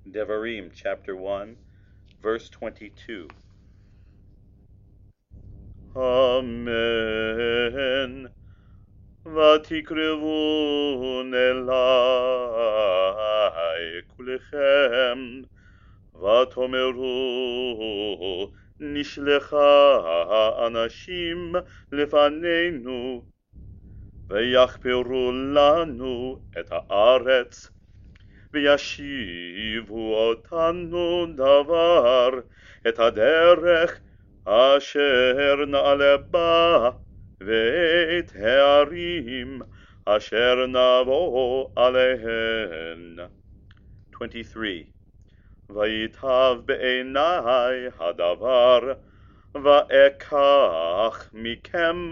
Devarim chapter 1, verse 22. Amen. ותקרבון אלי כולכם, ותאמרו נשלחה אנשים לפנינו, ויחפרו לנו את הארץ, וישיבו אותנו דבר את הדרך אשר נעלה בה, ואת הערים אשר נבוא עליהן. 23. ויטב בעיני הדבר, ואקח מכם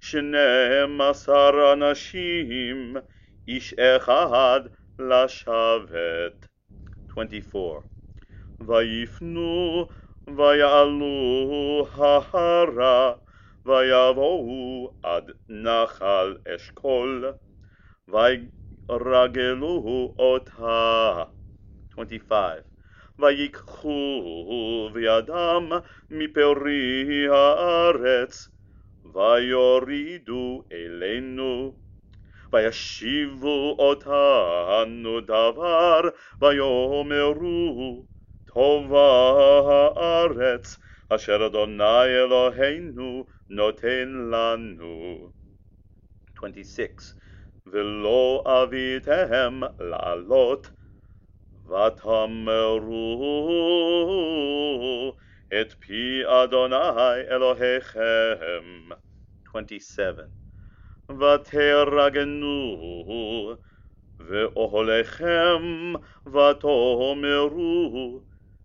12 אנשים, איש אחד לשבת. 24. ויפנו ויעלו ההרה, ויבואו עד נחל אשכול, וירגלו אותה. 25. ויקחו בידם מפרי הארץ, ויורידו אלינו, וישיבו אותנו דבר, ויאמרו טובה הארץ אשר אדוני אלוהינו נותן לנו. 26. ולא אביתם לעלות, ותאמרו את פי אדוני אלוהיכם. 27. ותרגנו ואוהליכם, ותאמרו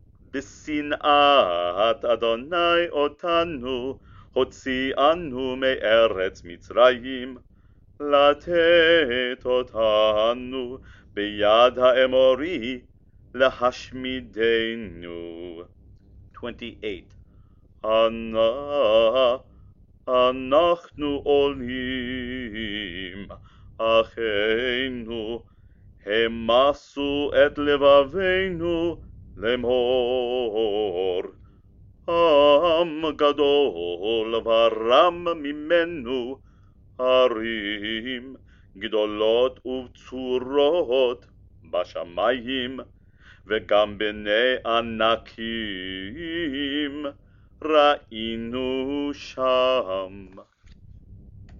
בשנאת אדוני אותנו הוציאנו מארץ מצרים, לתת אותנו ביד האמורי להשמידנו. 28. אנחנו עולים, אחינו, המסו את לבבינו לאמור, עם גדול ורם ממנו, ערים גדולות ובצורות בשמיים, וגם בני ענקים ראינו שם.